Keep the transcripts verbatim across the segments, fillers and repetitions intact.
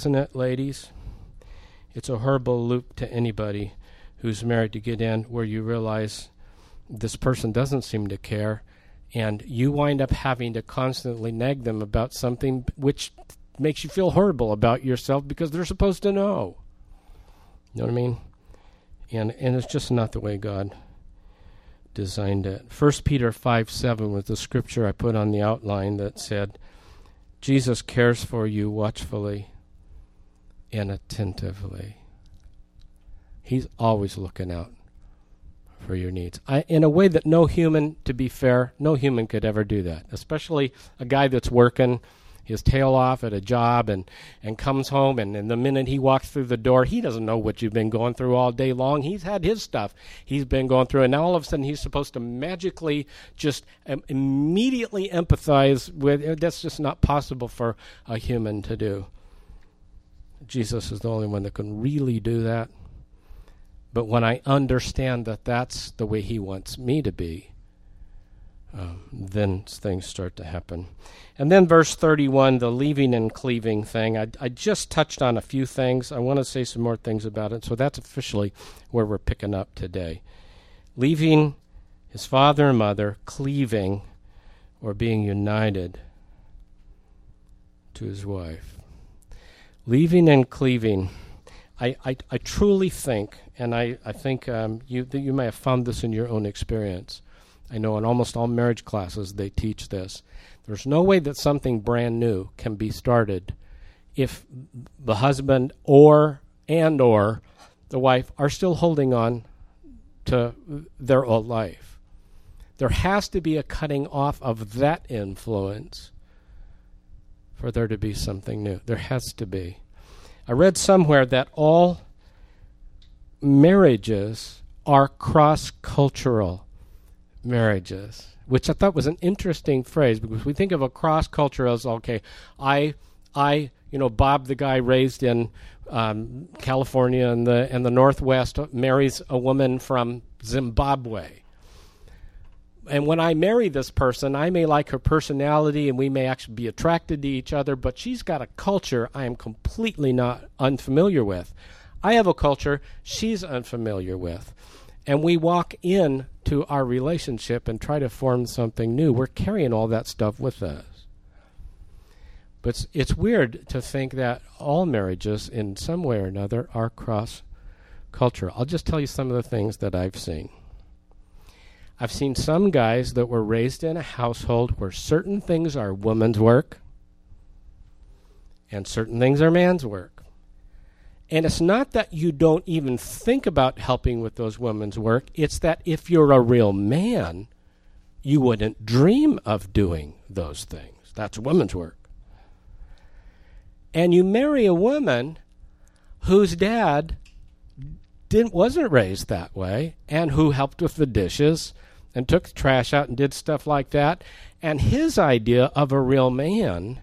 isn't it, ladies? It's a horrible loop to anybody who's married to get in, where you realize this person doesn't seem to care, and you wind up having to constantly nag them about something which makes you feel horrible about yourself because they're supposed to know. You know what I mean? And and it's just not the way God designed it. First Peter five seven was the scripture I put on the outline that said, Jesus cares for you watchfully and attentively. He's always looking out for your needs. I, in a way that no human, to be fair, no human could ever do that, especially a guy that's working his tail off at a job and, and comes home, and, and the minute he walks through the door, he doesn't know what you've been going through all day long. He's had his stuff he's been going through, and now all of a sudden he's supposed to magically just um, immediately empathize with. That's just not possible for a human to do. Jesus is the only one that can really do that. But when I understand that that's the way he wants me to be, um, then things start to happen. And then verse thirty-one, the leaving and cleaving thing. I, I just touched on a few things. I want to say some more things about it. So that's officially where we're picking up today. Leaving his father and mother, cleaving, or being united to his wife. Leaving and cleaving. I, I, I truly think, and I, I think um, you that you may have found this in your own experience. I know in almost all marriage classes they teach this. There's no way that something brand new can be started if the husband or and or the wife are still holding on to their old life. There has to be a cutting off of that influence for there to be something new. There has to be. I read somewhere that all marriages are cross-cultural marriages, which I thought was an interesting phrase, because we think of a cross-culture as, okay, I, I, you know, Bob, the guy raised in um, California and the and the Northwest, marries a woman from Zimbabwe. And when I marry this person, I may like her personality and we may actually be attracted to each other, but she's got a culture I am completely not unfamiliar with. I have a culture she's unfamiliar with. And we walk in to our relationship and try to form something new. We're carrying all that stuff with us. But it's, it's weird to think that all marriages in some way or another are cross-cultural. I'll just tell you some of the things that I've seen. I've seen some guys that were raised in a household where certain things are woman's work and certain things are man's work. And it's not that you don't even think about helping with those women's work. It's that if you're a real man, you wouldn't dream of doing those things. That's women's work. And you marry a woman whose dad didn't wasn't raised that way, and who helped with the dishes and took the trash out and did stuff like that. And his idea of a real man,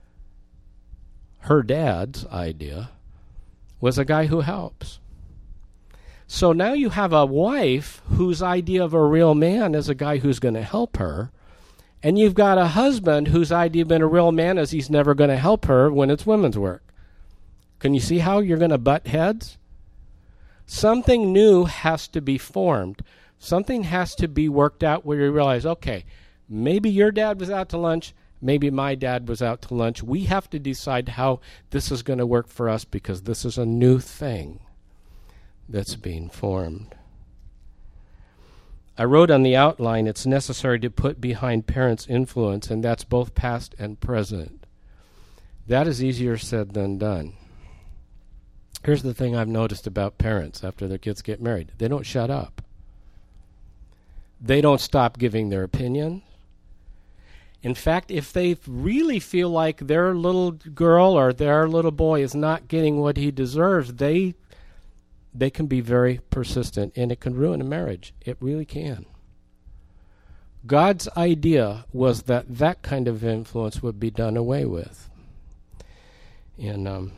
her dad's idea, was a guy who helps. So now you have a wife whose idea of a real man is a guy who's going to help her, and you've got a husband whose idea of being a real man is he's never going to help her when it's women's work. Can you see how you're going to butt heads? Something new has to be formed. Something has to be worked out where you realize, okay, maybe your dad was out to lunch, maybe my dad was out to lunch. We have to decide how this is going to work for us because this is a new thing that's being formed. I wrote on the outline, it's necessary to put behind parents' influence, and that's both past and present. That is easier said than done. Here's the thing I've noticed about parents after their kids get married. They don't shut up. They don't stop giving their opinions. In fact, if they really feel like their little girl or their little boy is not getting what he deserves, they they can be very persistent, and it can ruin a marriage. It really can. God's idea was that that kind of influence would be done away with. And, um,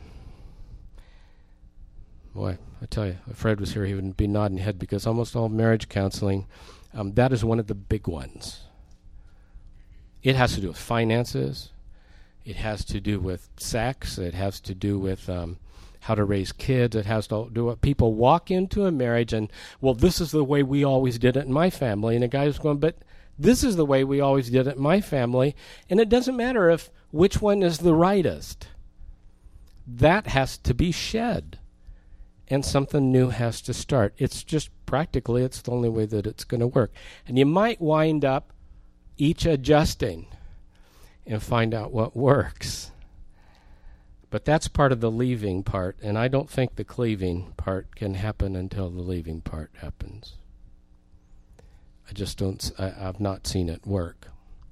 boy, I tell you, if Fred was here, he would be nodding head, because almost all marriage counseling, um, that is one of the big ones. It has to do with finances. It has to do with sex. It has to do with um, how to raise kids. It has to do with people walk into a marriage and, well, this is the way we always did it in my family. And the guy's going, but this is the way we always did it in my family. And it doesn't matter if which one is the rightest. That has to be shed. And something new has to start. It's just practically, it's the only way that it's going to work. And you might wind up each adjusting and find out what works. But that's part of the leaving part, and I don't think the cleaving part can happen until the leaving part happens. I just don't, I, I've not seen it work.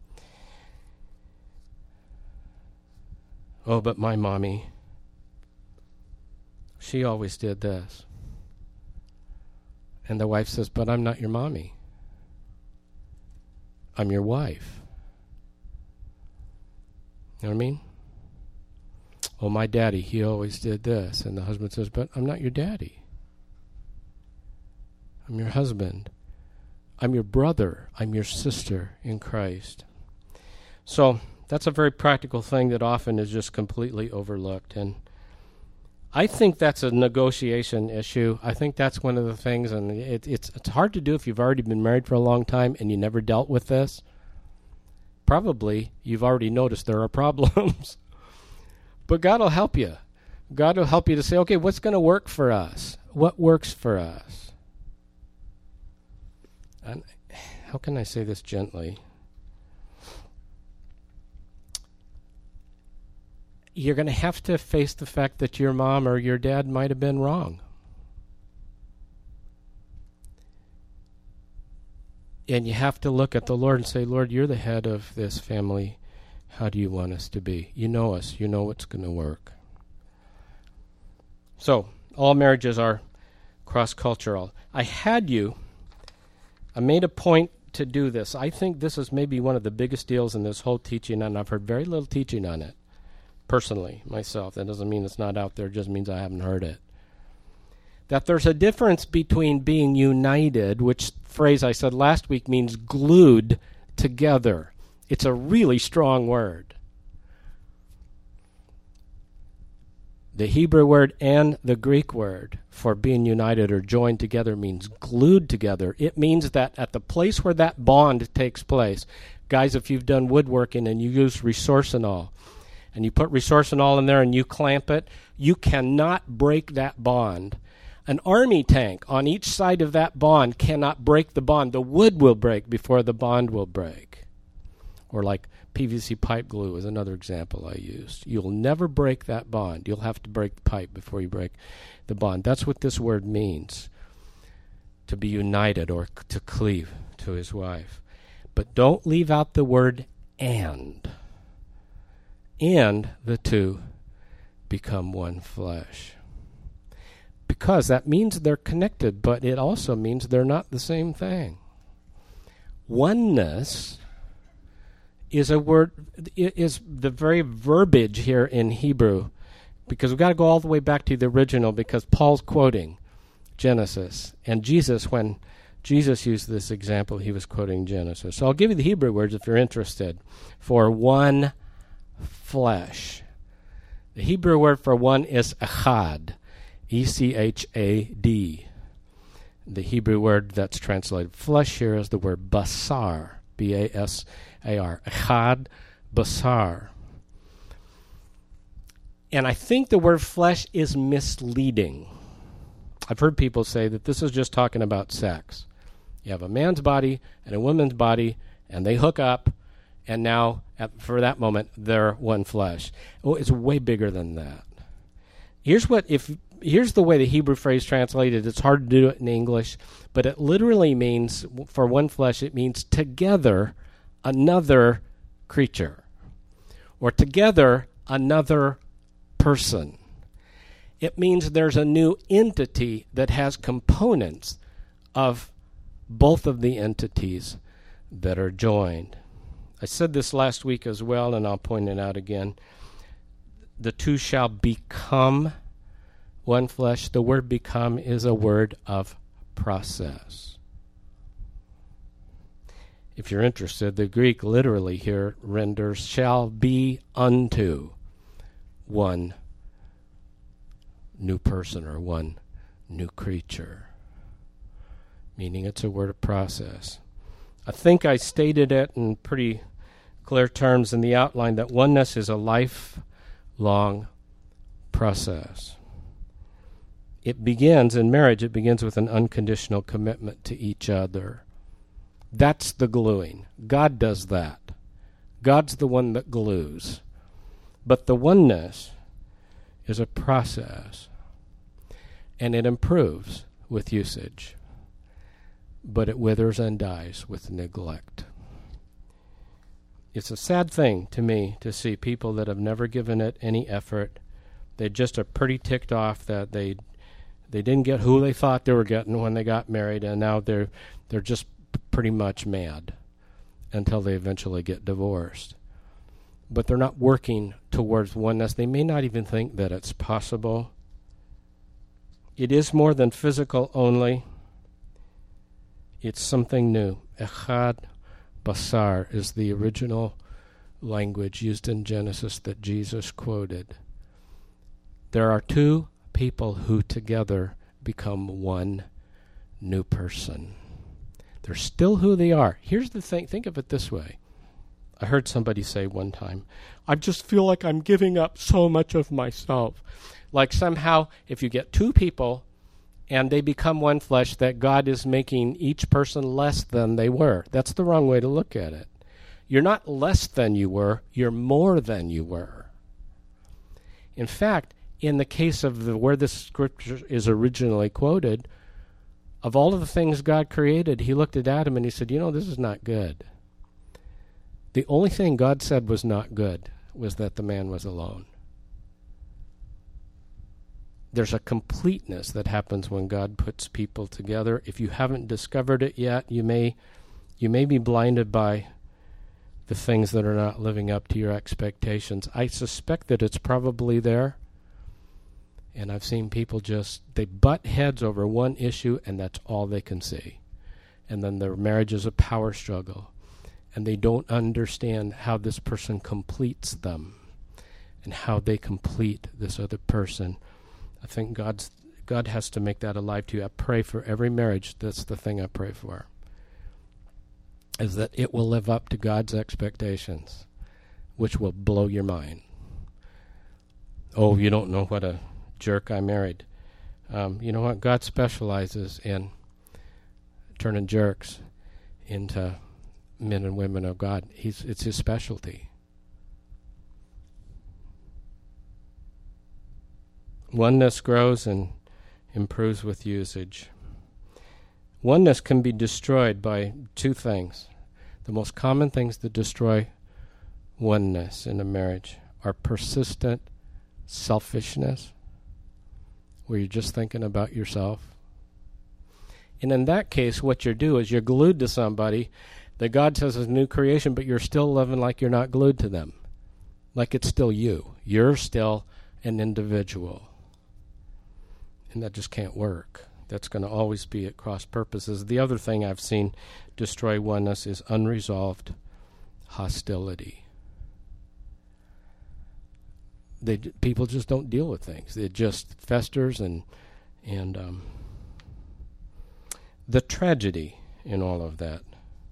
Oh, but my mommy, she always did this. And the wife says, but I'm not your mommy. I'm your wife. You know what I mean? Oh, my daddy, he always did this. And the husband says, but I'm not your daddy. I'm your husband. I'm your brother. I'm your sister in Christ. So that's a very practical thing that often is just completely overlooked. And I think that's a negotiation issue. I think that's one of the things, and it, it's it's hard to do if you've already been married for a long time and you never dealt with this. Probably you've already noticed there are problems. But God will help you. God will help you to say, okay, what's going to work for us? What works for us? And how can I say this gently? You're going to have to face the fact that your mom or your dad might have been wrong. And you have to look at the Lord and say, Lord, you're the head of this family. How do you want us to be? You know us. You know what's going to work. So, all marriages are cross-cultural. I had you, I made a point to do this. I think this is maybe one of the biggest deals in this whole teaching, and I've heard very little teaching on it, personally, myself. That doesn't mean it's not out there. It just means I haven't heard it. That there's a difference between being united, which phrase I said last week means glued together. It's a really strong word. The Hebrew word and the Greek word for being united or joined together means glued together. It means that at the place where that bond takes place, guys, if you've done woodworking and you use Resorcinol, and you put Resorcinol in there and you clamp it, you cannot break that bond. An army tank on each side of that bond cannot break the bond. The wood will break before the bond will break. Or like P V C pipe glue is another example I used. You'll never break that bond. You'll have to break the pipe before you break the bond. That's what this word means, to be united or c- to cleave to his wife. But don't leave out the word and. And the two become one flesh. Because that means they're connected, but it also means they're not the same thing. Oneness is a word, is the very verbiage here in Hebrew, because we've got to go all the way back to the original, because Paul's quoting Genesis. And Jesus, when Jesus used this example, he was quoting Genesis. So I'll give you the Hebrew words if you're interested. For one flesh. The Hebrew word for one is echad. E C H A D. The Hebrew word that's translated flesh here is the word basar. B A S A R. Echad basar. And I think the word flesh is misleading. I've heard people say that this is just talking about sex. You have a man's body and a woman's body, and they hook up, and now, at, for that moment, they're one flesh. Oh, it's way bigger than that. Here's what, if here's the way the Hebrew phrase translated. It's hard to do it in English, but it literally means, for one flesh, it means together another creature, or together another person. It means there's a new entity that has components of both of the entities that are joined. I said this last week as well, and I'll point it out again. The two shall become one flesh. The word become is a word of process. If you're interested, the Greek literally here renders shall be unto one new person or one new creature, meaning it's a word of process. I think I stated it in pretty clear terms in the outline that oneness is a lifelong process. It begins in marriage, it begins with an unconditional commitment to each other. That's the gluing. God does that. God's the one that glues. But the oneness is a process, and it improves with usage, but it withers and dies with neglect. It's a sad thing to me to see people that have never given it any effort. They just are pretty ticked off that they they didn't get who they thought they were getting when they got married, and now they're they're just pretty much mad until they eventually get divorced. But they're not working towards oneness. They may not even think that it's possible. It is more than physical only. It's something new. Echad basar is the original language used in Genesis that Jesus quoted. There are two people who together become one new person. They're still who they are. Here's the thing. Think of it this way. I heard somebody say one time, I just feel like I'm giving up so much of myself. Like somehow if you get two people and they become one flesh, that God is making each person less than they were. That's the wrong way to look at it. You're not less than you were. You're more than you were. In fact, in the case of the, where this scripture is originally quoted, of all of the things God created, he looked at Adam and he said, you know, this is not good. The only thing God said was not good was that the man was alone. There's a completeness that happens when God puts people together. If you haven't discovered it yet, you may you may be blinded by the things that are not living up to your expectations. I suspect that it's probably there. And I've seen people just, they butt heads over one issue and that's all they can see. And then their marriage is a power struggle. And they don't understand how this person completes them and how they complete this other person. I think God's God has to make that alive to you. I pray for every marriage. That's the thing I pray for, is that it will live up to God's expectations, which will blow your mind. Oh, you don't know what a jerk I married. Um, you know what? God specializes in turning jerks into men and women of God. He's it's his specialty. Oneness grows and improves with usage. Oneness can be destroyed by two things. The most common things that destroy oneness in a marriage are persistent selfishness, where you're just thinking about yourself. And in that case, what you do is you're glued to somebody that God says is a new creation, but you're still living like you're not glued to them. Like it's still you. You're still an individual. And that just can't work. That's going to always be at cross purposes. The other thing I've seen destroy oneness is unresolved hostility. They people just don't deal with things. It just festers, and and um, the tragedy in all of that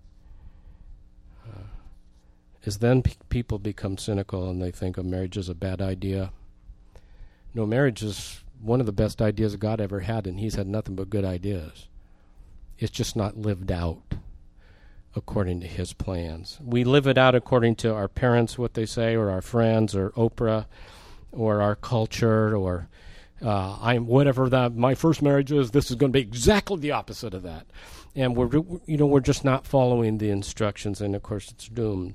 uh, is then pe- people become cynical and they think a marriage is a bad idea. No, marriage is one of the best ideas God ever had, and he's had nothing but good ideas. It's just not lived out according to his plans. We live it out according to our parents, what they say, or our friends, or Oprah, or our culture, or uh, I'm whatever that my first marriage is. This is going to be exactly the opposite of that, and we're you know we're just not following the instructions, and of course it's doomed.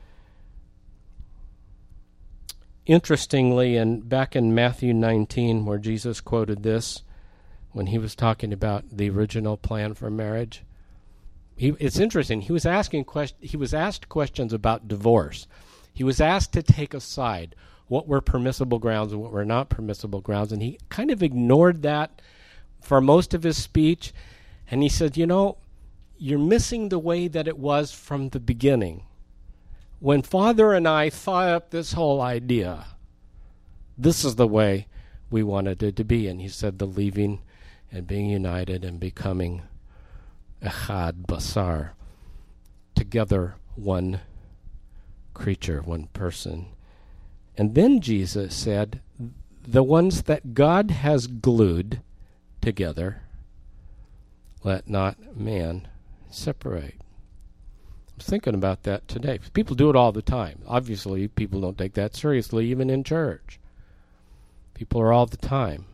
Interestingly, and back in Matthew nineteen, where Jesus quoted this when he was talking about the original plan for marriage, he, it's interesting. He was asking quest- He was asked questions about divorce. He was asked to take a side, what were permissible grounds and what were not permissible grounds, and he kind of ignored that for most of his speech. And he said, "You know, you're missing the way that it was from the beginning. When Father and I thought up this whole idea, this is the way we wanted it to be. And he said the leaving and being united and becoming echad basar, together one creature, one person. And then Jesus said, the ones that God has glued together, let not man separate. I was thinking about that today. People do it all the time. Obviously, people don't take that seriously, even in church. People are all the time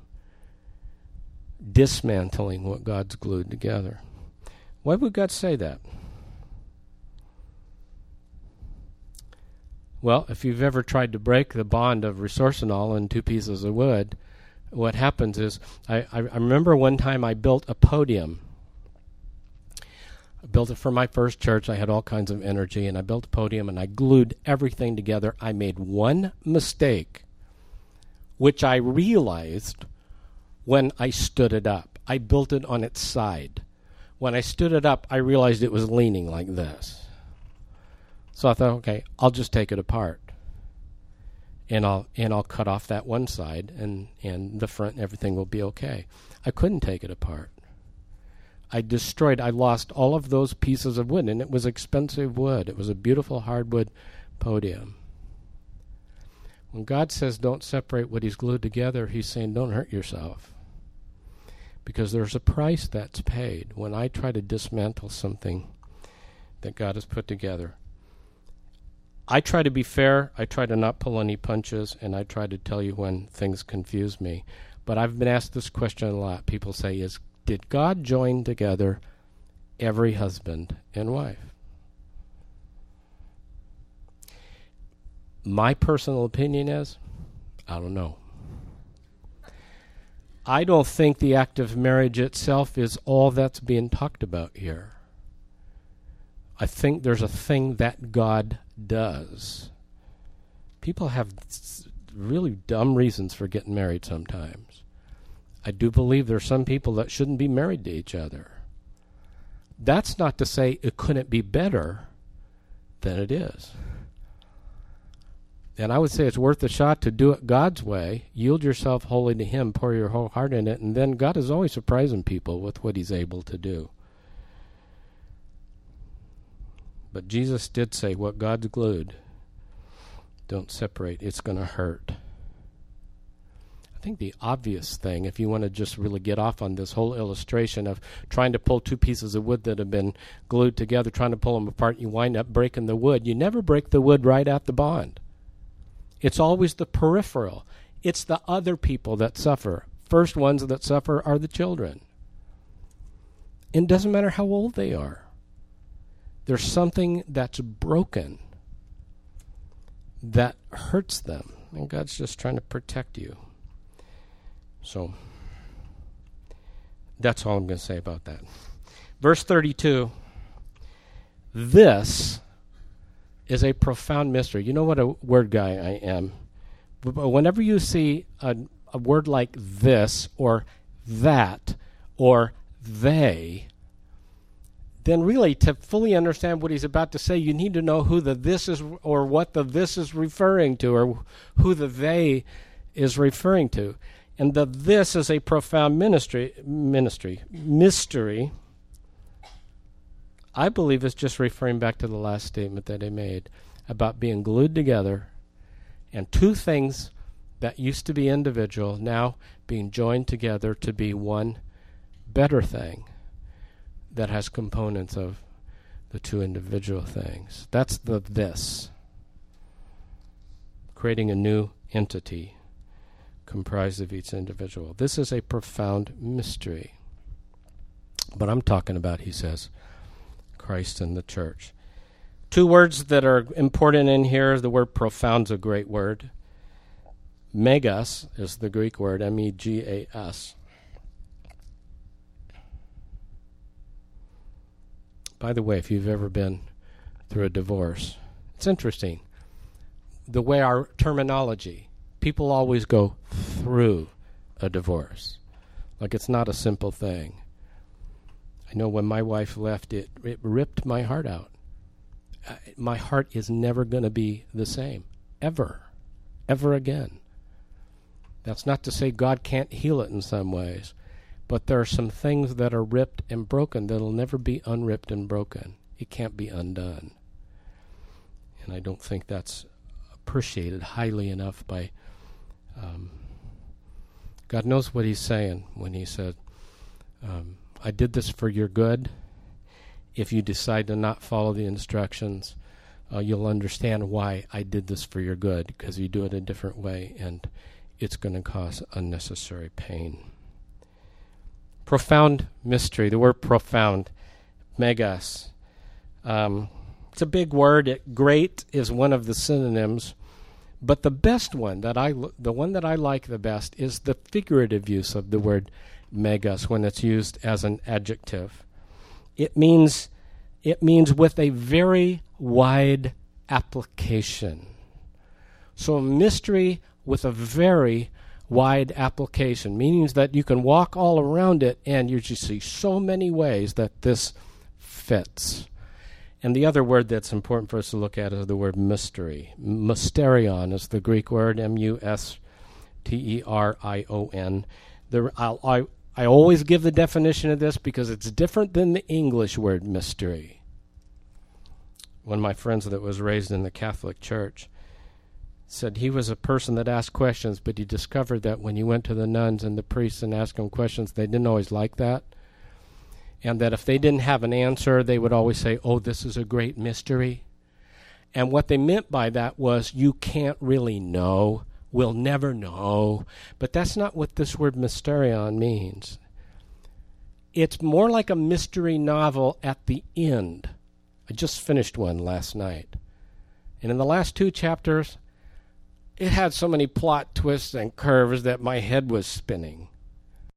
dismantling what God's glued together. Why would God say that? Well, if you've ever tried to break the bond of resorcinol in two pieces of wood, what happens is, I, I remember one time I built a podium. I built it for my first church. I had all kinds of energy, and I built a podium, and I glued everything together. I made one mistake, which I realized when I stood it up. I built it on its side. When I stood it up, I realized it was leaning like this. So I thought, okay, I'll just take it apart. And I'll and I'll cut off that one side, and, and the front and everything will be okay. I couldn't take it apart. I destroyed, I lost all of those pieces of wood, and it was expensive wood. It was a beautiful hardwood podium. When God says don't separate what he's glued together, he's saying don't hurt yourself. Because there's a price that's paid when I try to dismantle something that God has put together. I try to be fair, I try to not pull any punches, and I try to tell you when things confuse me. But I've been asked this question a lot. People say, "Is did God join together every husband and wife?" My personal opinion is, I don't know. I don't think the act of marriage itself is all that's being talked about here. I think there's a thing that God does. People have really dumb reasons for getting married sometimes. I do believe there's some people that shouldn't be married to each other. That's not to say it couldn't be better than it is. And I would say it's worth a shot to do it God's way. Yield yourself wholly to him, pour your whole heart in it, and then God is always surprising people with what he's able to do. But Jesus did say, what God's glued, don't separate. It's going to hurt. I think the obvious thing, if you want to just really get off on this whole illustration of trying to pull two pieces of wood that have been glued together, trying to pull them apart, you wind up breaking the wood. You never break the wood right at the bond. It's always the peripheral. It's the other people that suffer. First ones that suffer are the children. It doesn't matter how old they are. There's something that's broken that hurts them. And God's just trying to protect you. So, that's all I'm going to say about that. Verse thirty-two. This is a profound mystery. You know what a word guy I am. But whenever you see a, a word like this or that or they, then really to fully understand what he's about to say, you need to know who the this is or what the this is referring to or who the they is referring to. And the this is a profound ministry, ministry, mystery. I believe it's just referring back to the last statement that he made about being glued together and two things that used to be individual now being joined together to be one better thing that has components of the two individual things. That's the this. Creating a new entity comprised of each individual. This is a profound mystery. But I'm talking about, he says, Christ and the church. Two words that are important in here. The word profound's a great word. Megas is the Greek word, M E G A S. By the way, if you've ever been through a divorce, it's interesting. The way our terminology, people always go through a divorce. Like it's not a simple thing. I know when my wife left, it, it ripped my heart out. Uh, my heart is never going to be the same, ever, ever again. That's not to say God can't heal it in some ways, but there are some things that are ripped and broken that'll never be unripped and broken. It can't be undone. And I don't think that's appreciated highly enough by um, God knows what he's saying when he said, um, I did this for your good. If you decide to not follow the instructions, uh, you'll understand why I did this for your good, because you do it a different way, and it's going to cause unnecessary pain. Profound mystery. The word profound, megas. Um, it's a big word. It, great is one of the synonyms, but the best one that I, the one that I like the best is the figurative use of the word megas when it's used as an adjective. It means, it means with a very wide application. So a mystery with a very wide application, meaning that you can walk all around it and you just see so many ways that this fits. And the other word that's important for us to look at is the word mystery. Mysterion is the Greek word, M U S T E R I O N. The, I'll, I, I always give the definition of this because it's different than the English word mystery. One of my friends that was raised in the Catholic Church said he was a person that asked questions, but he discovered that when he went to the nuns and the priests and asked them questions, they didn't always like that. And that if they didn't have an answer, they would always say, oh, this is a great mystery. And what they meant by that was, you can't really know. We'll never know. But that's not what this word mysterion means. It's more like a mystery novel at the end. I just finished one last night. And in the last two chapters, it had so many plot twists and curves that my head was spinning.